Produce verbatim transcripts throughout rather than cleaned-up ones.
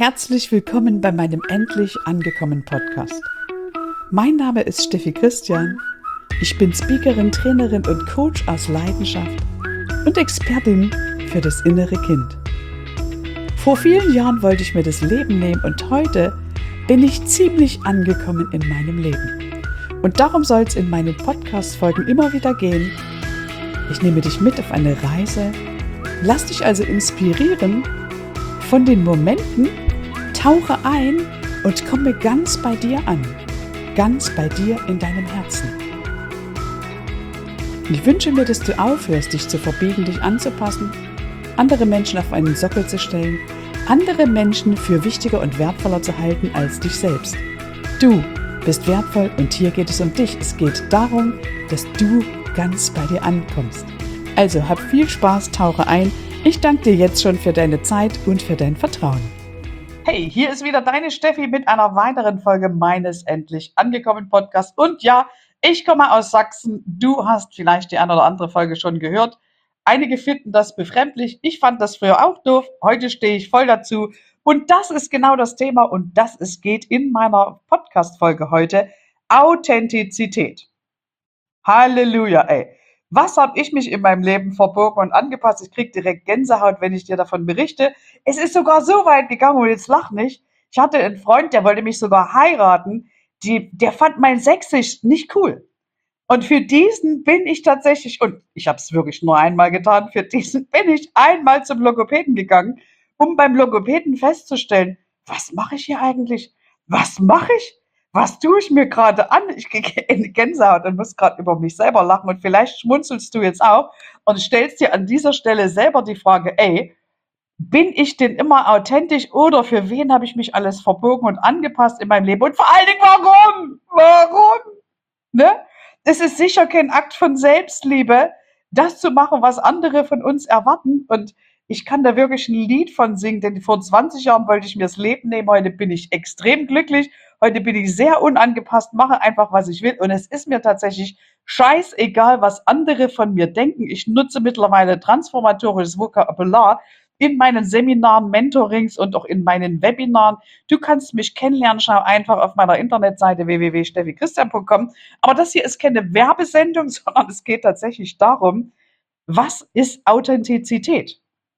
Herzlich willkommen bei meinem Endlich angekommen Podcast. Mein Name ist Steffi Christian. Ich bin Speakerin, Trainerin und Coach aus Leidenschaft und Expertin für das innere Kind. Vor vielen Jahren wollte ich mir das Leben nehmen und heute bin ich ziemlich angekommen in meinem Leben. Und darum soll es in meinen Podcast-Folgen immer wieder gehen. Ich nehme dich mit auf eine Reise, lass dich also inspirieren von den Momenten, tauche ein und komme ganz bei dir an, ganz bei dir in deinem Herzen. Ich wünsche mir, dass du aufhörst, dich zu verbiegen, dich anzupassen, andere Menschen auf einen Sockel zu stellen, andere Menschen für wichtiger und wertvoller zu halten als dich selbst. Du bist wertvoll und hier geht es um dich. Es geht darum, dass du ganz bei dir ankommst. Also hab viel Spaß, tauche ein. Ich danke dir jetzt schon für deine Zeit und für dein Vertrauen. Hey, hier ist wieder deine Steffi mit einer weiteren Folge meines Endlich angekommen Podcasts. Und ja, ich komme aus Sachsen. Du hast vielleicht die eine oder andere Folge schon gehört. Einige finden das befremdlich. Ich fand das früher auch doof. Heute stehe ich voll dazu. Und das ist genau das Thema, und das es geht in meiner Podcast-Folge heute. Authentizität. Halleluja, ey. Was habe ich mich in meinem Leben verbogen und angepasst? Ich kriege direkt Gänsehaut, wenn ich dir davon berichte. Es ist sogar so weit gegangen, und jetzt lach nicht. Ich hatte einen Freund, der wollte mich sogar heiraten. Die, der fand mein Sächsisch nicht cool. Und für diesen bin ich tatsächlich, und ich habe es wirklich nur einmal getan, für diesen bin ich einmal zum Logopäden gegangen, um beim Logopäden festzustellen, was mache ich hier eigentlich? Was mache ich? Was tue ich mir gerade an? Ich kriege eine Gänsehaut und muss gerade über mich selber lachen. Und vielleicht schmunzelst du jetzt auch und stellst dir an dieser Stelle selber die Frage, ey, bin ich denn immer authentisch oder für wen habe ich mich alles verbogen und angepasst in meinem Leben? Und vor allen Dingen, warum? Warum? Ne? Es ist sicher kein Akt von Selbstliebe, das zu machen, was andere von uns erwarten. Und ich kann da wirklich ein Lied von singen, denn vor zwanzig Jahren wollte ich mir das Leben nehmen. Heute bin ich extrem glücklich. Heute bin ich sehr unangepasst, mache einfach, was ich will. Und es ist mir tatsächlich scheißegal, was andere von mir denken. Ich nutze mittlerweile transformatorisches Vokabular in meinen Seminaren, Mentorings und auch in meinen Webinaren. Du kannst mich kennenlernen, schau einfach auf meiner Internetseite w w w punkt steffi christian punkt com. Aber das hier ist keine Werbesendung, sondern es geht tatsächlich darum, was ist Authentizität?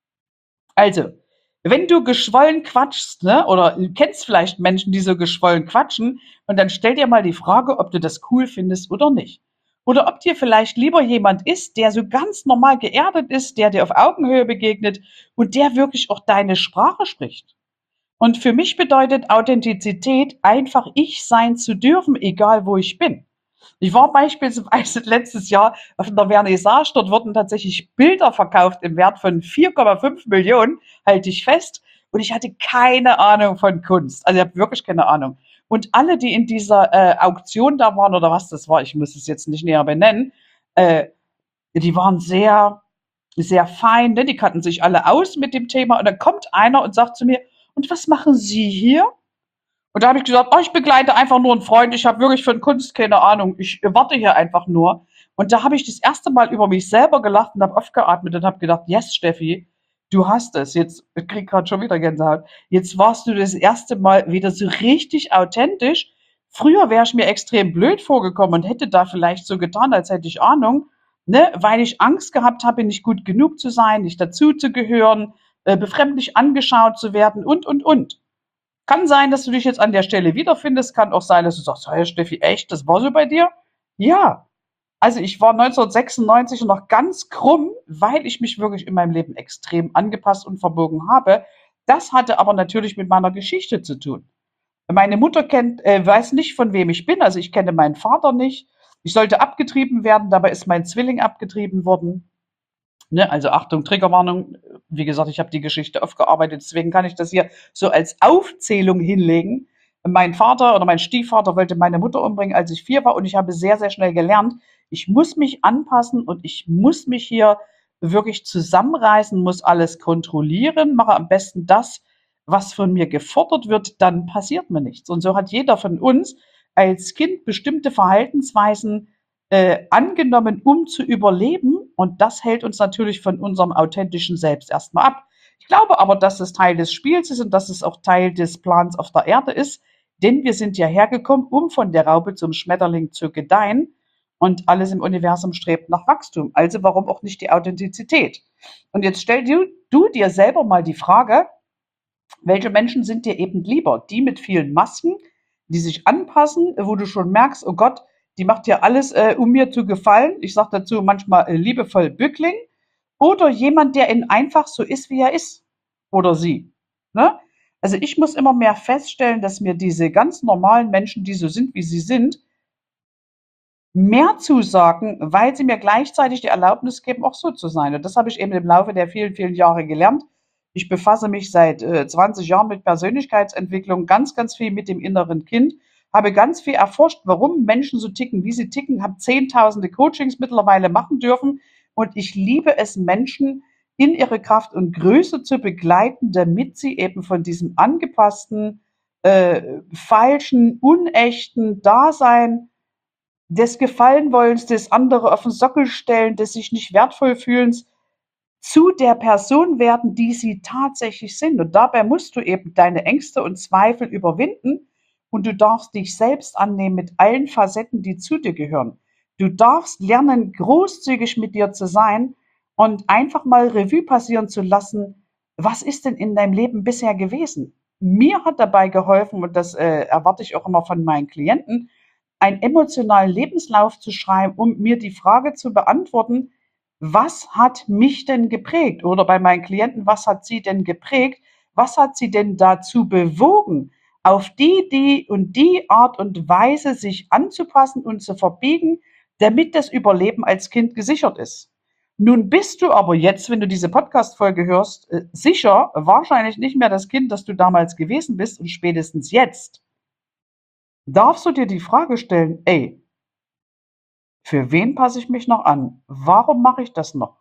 Also, wenn du geschwollen quatschst, ne, oder du kennst vielleicht Menschen, die so geschwollen quatschen, und dann stell dir mal die Frage, ob du das cool findest oder nicht. Oder ob dir vielleicht lieber jemand ist, der so ganz normal geerdet ist, der dir auf Augenhöhe begegnet und der wirklich auch deine Sprache spricht. Und für mich bedeutet Authentizität, einfach ich sein zu dürfen, egal wo ich bin. Ich war beispielsweise letztes Jahr auf einer Vernissage, dort wurden tatsächlich Bilder verkauft im Wert von vier Komma fünf Millionen, halte ich fest. Und ich hatte keine Ahnung von Kunst. Also ich habe wirklich keine Ahnung. Und alle, die in dieser äh, Auktion da waren, oder was das war, ich muss es jetzt nicht näher benennen, äh, die waren sehr, sehr fein, ne? Die kannten sich alle aus mit dem Thema. Und dann kommt einer und sagt zu mir, und was machen Sie hier? Und da habe ich gesagt, oh, ich begleite einfach nur einen Freund, ich habe wirklich von Kunst keine Ahnung, ich warte hier einfach nur. Und da habe ich das erste Mal über mich selber gelacht und habe aufgeatmet und habe gedacht, yes, Steffi, du hast es. Jetzt, ich kriege gerade schon wieder Gänsehaut. Jetzt warst du das erste Mal wieder so richtig authentisch. Früher wäre ich mir extrem blöd vorgekommen und hätte da vielleicht so getan, als hätte ich Ahnung, ne, weil ich Angst gehabt habe, nicht gut genug zu sein, nicht dazu zu gehören, äh, befremdlich angeschaut zu werden und, und, und. Kann sein, dass du dich jetzt an der Stelle wiederfindest. Kann auch sein, dass du sagst, hey Steffi, echt, das war so bei dir? Ja. Also ich war neunzehnhundertsechsundneunzig noch ganz krumm, weil ich mich wirklich in meinem Leben extrem angepasst und verbogen habe. Das hatte aber natürlich mit meiner Geschichte zu tun. Meine Mutter kennt, äh, weiß nicht, von wem ich bin. Also ich kenne meinen Vater nicht. Ich sollte abgetrieben werden, dabei ist mein Zwilling abgetrieben worden. Ne, also Achtung, Triggerwarnung. Wie gesagt, ich habe die Geschichte aufgearbeitet, deswegen kann ich das hier so als Aufzählung hinlegen. Mein Vater oder mein Stiefvater wollte meine Mutter umbringen, als ich vier war, und ich habe sehr, sehr schnell gelernt, ich muss mich anpassen und ich muss mich hier wirklich zusammenreißen, muss alles kontrollieren, mache am besten das, was von mir gefordert wird, dann passiert mir nichts. Und so hat jeder von uns als Kind bestimmte Verhaltensweisen äh, angenommen, um zu überleben. Und das hält uns natürlich von unserem authentischen Selbst erstmal ab. Ich glaube aber, dass es Teil des Spiels ist und dass es auch Teil des Plans auf der Erde ist, denn wir sind ja hergekommen, um von der Raupe zum Schmetterling zu gedeihen und alles im Universum strebt nach Wachstum. Also warum auch nicht die Authentizität? Und jetzt stell du, du dir selber mal die Frage, welche Menschen sind dir eben lieber? Die mit vielen Masken, die sich anpassen, wo du schon merkst, oh Gott, die macht ja alles, äh, um mir zu gefallen. Ich sage dazu manchmal äh, liebevoll Bückling. Oder jemand, der in einfach so ist, wie er ist. Oder sie. Ne? Also ich muss immer mehr feststellen, dass mir diese ganz normalen Menschen, die so sind, wie sie sind, mehr zusagen, weil sie mir gleichzeitig die Erlaubnis geben, auch so zu sein. Und das habe ich eben im Laufe der vielen, vielen Jahre gelernt. Ich befasse mich seit äh, zwanzig Jahren mit Persönlichkeitsentwicklung, ganz, ganz viel mit dem inneren Kind, habe ganz viel erforscht, warum Menschen so ticken, wie sie ticken, habe zehntausende Coachings mittlerweile machen dürfen und ich liebe es, Menschen in ihre Kraft und Größe zu begleiten, damit sie eben von diesem angepassten, äh, falschen, unechten Dasein, des Gefallenwollens, des andere auf den Sockel stellen, des sich nicht wertvoll fühlens, zu der Person werden, die sie tatsächlich sind. Und dabei musst du eben deine Ängste und Zweifel überwinden und du darfst dich selbst annehmen mit allen Facetten, die zu dir gehören. Du darfst lernen, großzügig mit dir zu sein und einfach mal Revue passieren zu lassen, was ist denn in deinem Leben bisher gewesen? Mir hat dabei geholfen, und das äh, erwarte ich auch immer von meinen Klienten, einen emotionalen Lebenslauf zu schreiben, um mir die Frage zu beantworten, was hat mich denn geprägt? Oder bei meinen Klienten, was hat sie denn geprägt? Was hat sie denn dazu bewogen, auf die, die und die Art und Weise sich anzupassen und zu verbiegen, damit das Überleben als Kind gesichert ist? Nun bist du aber jetzt, wenn du diese Podcast-Folge hörst, äh, sicher wahrscheinlich nicht mehr das Kind, das du damals gewesen bist und spätestens jetzt darfst du dir die Frage stellen, ey, für wen passe ich mich noch an? Warum mache ich das noch?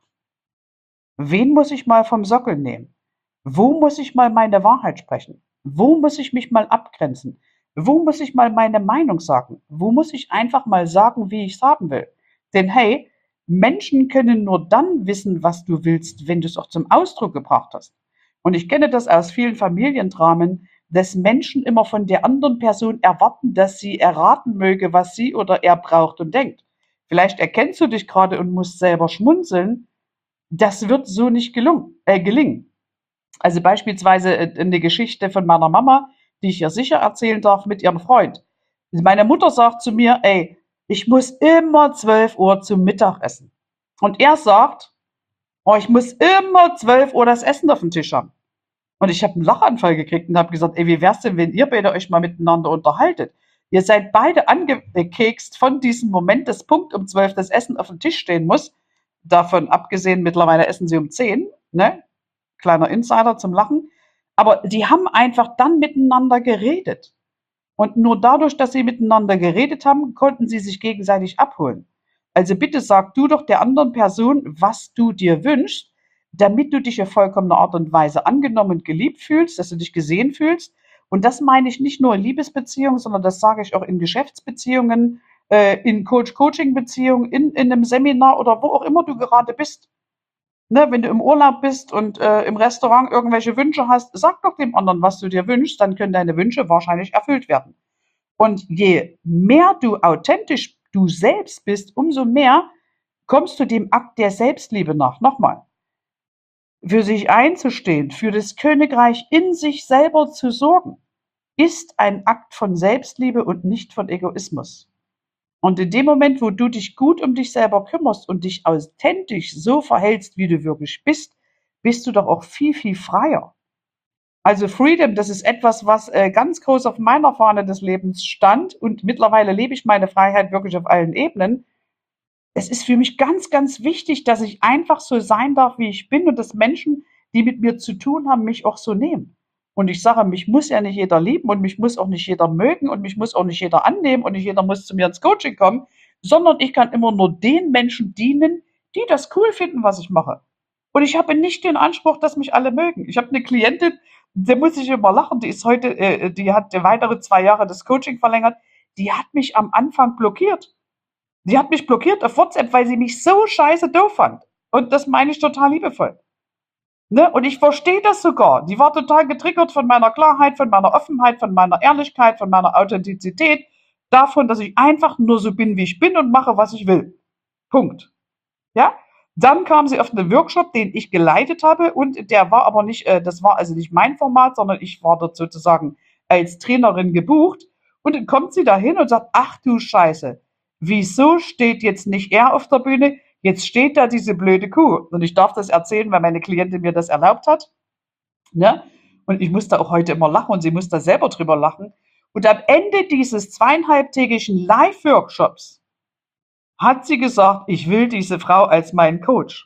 Wen muss ich mal vom Sockel nehmen? Wo muss ich mal meine Wahrheit sprechen? Wo muss ich mich mal abgrenzen? Wo muss ich mal meine Meinung sagen? Wo muss ich einfach mal sagen, wie ich es haben will? Denn hey, Menschen können nur dann wissen, was du willst, wenn du es auch zum Ausdruck gebracht hast. Und ich kenne das aus vielen Familiendramen, dass Menschen immer von der anderen Person erwarten, dass sie erraten möge, was sie oder er braucht und denkt. Vielleicht erkennst du dich gerade und musst selber schmunzeln. Das wird so nicht gelungen, äh, gelingen. Also beispielsweise äh, eine Geschichte von meiner Mama, die ich ja sicher erzählen darf, mit ihrem Freund. Meine Mutter sagt zu mir, ey, ich muss immer zwölf Uhr zum Mittagessen. Und er sagt, oh, ich muss immer zwölf Uhr das Essen auf dem Tisch haben. Und ich habe einen Lachanfall gekriegt und habe gesagt, ey, wie wär's denn, wenn ihr beide euch mal miteinander unterhaltet? Ihr seid beide angekekst von diesem Moment, dass Punkt um zwölf das Essen auf dem Tisch stehen muss. Davon abgesehen, mittlerweile essen sie um zehn, ne? Kleiner Insider zum Lachen. Aber die haben einfach dann miteinander geredet. Und nur dadurch, dass sie miteinander geredet haben, konnten sie sich gegenseitig abholen. Also bitte sag du doch der anderen Person, was du dir wünschst, damit du dich auf vollkommene Art und Weise angenommen und geliebt fühlst, dass du dich gesehen fühlst. Und das meine ich nicht nur in Liebesbeziehungen, sondern das sage ich auch in Geschäftsbeziehungen, äh, in Coach-Coaching-Beziehungen, in, in einem Seminar oder wo auch immer du gerade bist. Ne, wenn du im Urlaub bist und äh, im Restaurant irgendwelche Wünsche hast, sag doch dem anderen, was du dir wünschst, dann können deine Wünsche wahrscheinlich erfüllt werden. Und je mehr du authentisch du selbst bist, umso mehr kommst du dem Akt der Selbstliebe nach. Nochmal. Für sich einzustehen, für das Königreich in sich selber zu sorgen, ist ein Akt von Selbstliebe und nicht von Egoismus. Und in dem Moment, wo du dich gut um dich selber kümmerst und dich authentisch so verhältst, wie du wirklich bist, bist du doch auch viel, viel freier. Also Freedom, das ist etwas, was äh, ganz groß auf meiner Fahne des Lebens stand und mittlerweile lebe ich meine Freiheit wirklich auf allen Ebenen. Es ist für mich ganz, ganz wichtig, dass ich einfach so sein darf, wie ich bin und dass Menschen, die mit mir zu tun haben, mich auch so nehmen. Und ich sage, mich muss ja nicht jeder lieben und mich muss auch nicht jeder mögen und mich muss auch nicht jeder annehmen und nicht jeder muss zu mir ins Coaching kommen, sondern ich kann immer nur den Menschen dienen, die das cool finden, was ich mache. Und ich habe nicht den Anspruch, dass mich alle mögen. Ich habe eine Klientin, der muss ich immer lachen, die ist heute, äh, die hat weitere zwei Jahre das Coaching verlängert, die hat mich am Anfang blockiert. Die hat mich blockiert auf WhatsApp, weil sie mich so scheiße doof fand. Und das meine ich total liebevoll. Ne? Und ich verstehe das sogar. Die war total getriggert von meiner Klarheit, von meiner Offenheit, von meiner Ehrlichkeit, von meiner Authentizität, davon, dass ich einfach nur so bin, wie ich bin und mache, was ich will. Punkt. Ja? Dann kam sie auf einen Workshop, den ich geleitet habe, und der war aber nicht, äh, das war also nicht mein Format, sondern ich war dort sozusagen als Trainerin gebucht. Und dann kommt sie da hin und sagt, ach du Scheiße, wieso steht jetzt nicht er auf der Bühne? Jetzt steht da diese blöde Kuh. Und ich darf das erzählen, weil meine Klientin mir das erlaubt hat. Ne? Und ich musste auch heute immer lachen und sie musste selber drüber lachen. Und am Ende dieses zweieinhalbtägigen Live-Workshops hat sie gesagt, ich will diese Frau als meinen Coach.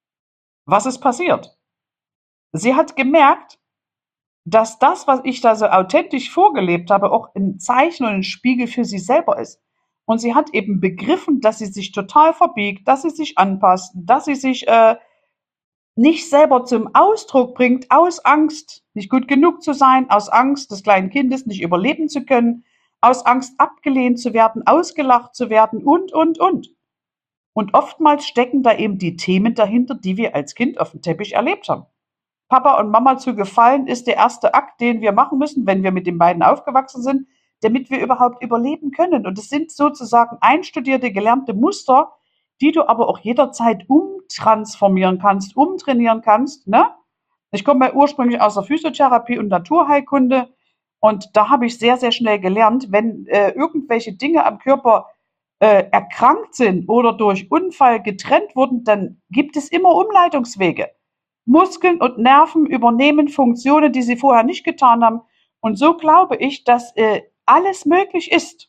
Was ist passiert? Sie hat gemerkt, dass das, was ich da so authentisch vorgelebt habe, auch ein Zeichen und ein Spiegel für sie selber ist. Und sie hat eben begriffen, dass sie sich total verbiegt, dass sie sich anpasst, dass sie sich äh, nicht selber zum Ausdruck bringt, aus Angst, nicht gut genug zu sein, aus Angst des kleinen Kindes nicht überleben zu können, aus Angst abgelehnt zu werden, ausgelacht zu werden und, und, und. Und oftmals stecken da eben die Themen dahinter, die wir als Kind auf dem Teppich erlebt haben. Papa und Mama zu gefallen ist der erste Akt, den wir machen müssen, wenn wir mit den beiden aufgewachsen sind, damit wir überhaupt überleben können. Und es sind sozusagen einstudierte, gelernte Muster, die du aber auch jederzeit umtransformieren kannst, umtrainieren kannst. Ne? Ich komme ja ursprünglich aus der Physiotherapie und Naturheilkunde und da habe ich sehr, sehr schnell gelernt, wenn äh, irgendwelche Dinge am Körper äh, erkrankt sind oder durch Unfall getrennt wurden, dann gibt es immer Umleitungswege. Muskeln und Nerven übernehmen Funktionen, die sie vorher nicht getan haben. Und so glaube ich, dass äh, alles möglich ist.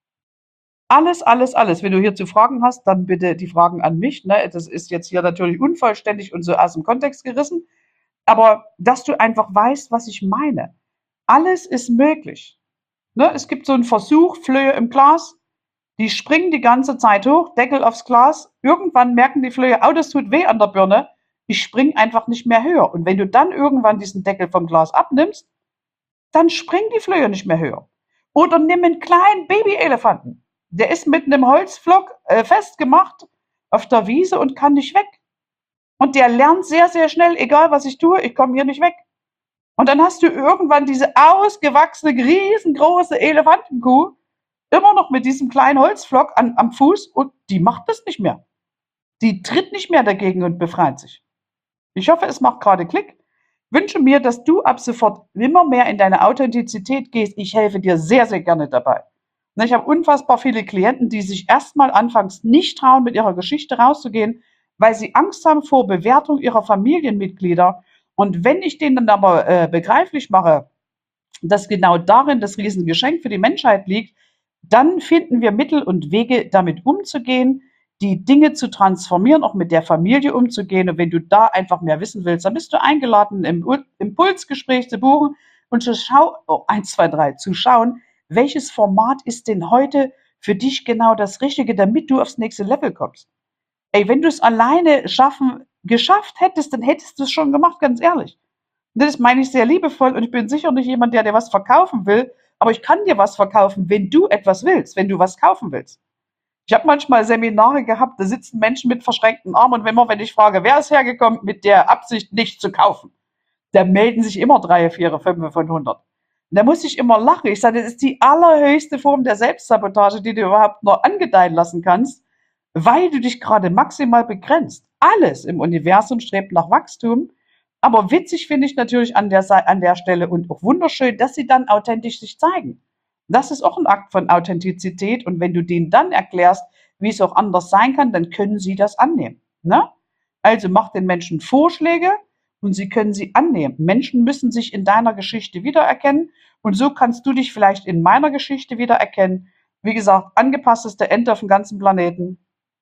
Alles, alles, alles. Wenn du hierzu Fragen hast, dann bitte die Fragen an mich. Ne? Das ist jetzt hier natürlich unvollständig und so aus dem Kontext gerissen. Aber dass du einfach weißt, was ich meine. Alles ist möglich. Ne? Es gibt so einen Versuch, Flöhe im Glas, die springen die ganze Zeit hoch, Deckel aufs Glas. Irgendwann merken die Flöhe, oh, das tut weh an der Birne. Ich spring einfach nicht mehr höher. Und wenn du dann irgendwann diesen Deckel vom Glas abnimmst, dann springen die Flöhe nicht mehr höher. Oder nimm einen kleinen Babyelefanten. Der ist mit einem Holzpflock äh, festgemacht auf der Wiese und kann nicht weg. Und der lernt sehr, sehr schnell, egal was ich tue, ich komme hier nicht weg. Und dann hast du irgendwann diese ausgewachsene, riesengroße Elefantenkuh immer noch mit diesem kleinen Holzpflock an, am Fuß und die macht das nicht mehr. Die tritt nicht mehr dagegen und befreit sich. Ich hoffe, es macht gerade Klick. Ich wünsche mir, dass du ab sofort immer mehr in deine Authentizität gehst. Ich helfe dir sehr, sehr gerne dabei. Ich habe unfassbar viele Klienten, die sich erstmal anfangs nicht trauen, mit ihrer Geschichte rauszugehen, weil sie Angst haben vor Bewertung ihrer Familienmitglieder. Und wenn ich denen dann aber äh, begreiflich mache, dass genau darin das Riesengeschenk für die Menschheit liegt, dann finden wir Mittel und Wege, damit umzugehen, die Dinge zu transformieren, auch mit der Familie umzugehen. Und wenn du da einfach mehr wissen willst, dann bist du eingeladen, im Impulsgespräch zu buchen und zu schauen, oh, eins, zwei, drei, zu schauen, welches Format ist denn heute für dich genau das Richtige, damit du aufs nächste Level kommst. Ey, wenn du es alleine schaffen, geschafft hättest, dann hättest du es schon gemacht, ganz ehrlich. Das meine ich sehr liebevoll und ich bin sicher nicht jemand, der dir was verkaufen will, aber ich kann dir was verkaufen, wenn du etwas willst, wenn du was kaufen willst. Ich habe manchmal Seminare gehabt, da sitzen Menschen mit verschränkten Armen und wenn, man, wenn ich frage, wer ist hergekommen mit der Absicht, nicht zu kaufen, da melden sich immer drei, vier, fünf von hundert. Und da muss ich immer lachen. Ich sage, das ist die allerhöchste Form der Selbstsabotage, die du überhaupt nur angedeihen lassen kannst, weil du dich gerade maximal begrenzt. Alles im Universum strebt nach Wachstum. Aber witzig finde ich natürlich an der, an der Stelle und auch wunderschön, dass sie dann authentisch sich zeigen. Das ist auch ein Akt von Authentizität. Und wenn du denen dann erklärst, wie es auch anders sein kann, dann können sie das annehmen. Ne? Also mach den Menschen Vorschläge und sie können sie annehmen. Menschen müssen sich in deiner Geschichte wiedererkennen. Und so kannst du dich vielleicht in meiner Geschichte wiedererkennen. Wie gesagt, angepasseste Ente auf dem ganzen Planeten.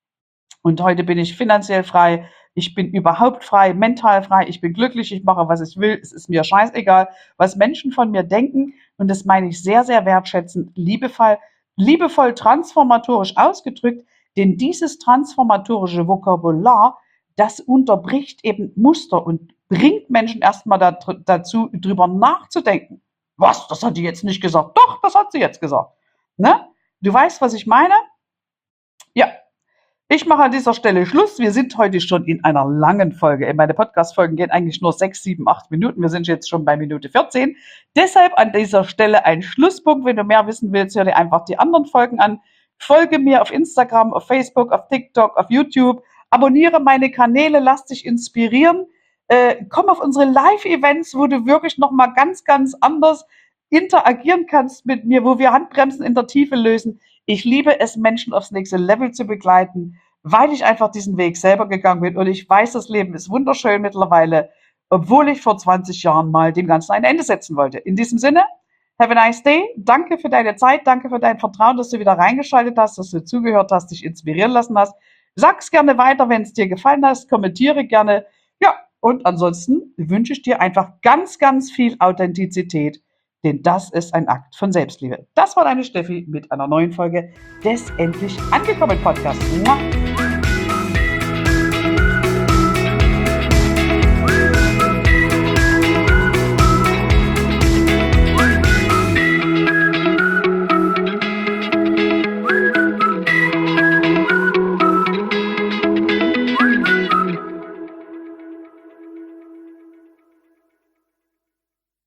Und heute bin ich finanziell frei. Ich bin überhaupt frei, mental frei. Ich bin glücklich. Ich mache, was ich will. Es ist mir scheißegal, was Menschen von mir denken. Und das meine ich sehr, sehr wertschätzend, liebevoll, liebevoll transformatorisch ausgedrückt. Denn dieses transformatorische Vokabular, das unterbricht eben Muster und bringt Menschen erstmal da, dazu, drüber nachzudenken. Was? Das hat die jetzt nicht gesagt. Doch, das hat sie jetzt gesagt. Ne? Du weißt, was ich meine? Ja. Ich mache an dieser Stelle Schluss. Wir sind heute schon in einer langen Folge. Meine Podcast-Folgen gehen eigentlich nur sechs, sieben, acht Minuten. Wir sind jetzt schon bei Minute vierzehn. Deshalb an dieser Stelle ein Schlusspunkt. Wenn du mehr wissen willst, hör dir einfach die anderen Folgen an. Folge mir auf Instagram, auf Facebook, auf TikTok, auf YouTube. Abonniere meine Kanäle, lass dich inspirieren. Äh, komm auf unsere Live-Events, wo du wirklich nochmal ganz, ganz anders interagieren kannst mit mir, wo wir Handbremsen in der Tiefe lösen. Ich liebe es, Menschen aufs nächste Level zu begleiten, weil ich einfach diesen Weg selber gegangen bin. Und ich weiß, das Leben ist wunderschön mittlerweile, obwohl ich vor zwanzig Jahren mal dem Ganzen ein Ende setzen wollte. In diesem Sinne, have a nice day. Danke für deine Zeit. Danke für dein Vertrauen, dass du wieder reingeschaltet hast, dass du zugehört hast, dich inspirieren lassen hast. Sag's gerne weiter, wenn es dir gefallen hat. Kommentiere gerne. Ja, und ansonsten wünsche ich dir einfach ganz, ganz viel Authentizität. Denn das ist ein Akt von Selbstliebe. Das war deine Steffi mit einer neuen Folge des Endlich angekommen Podcasts.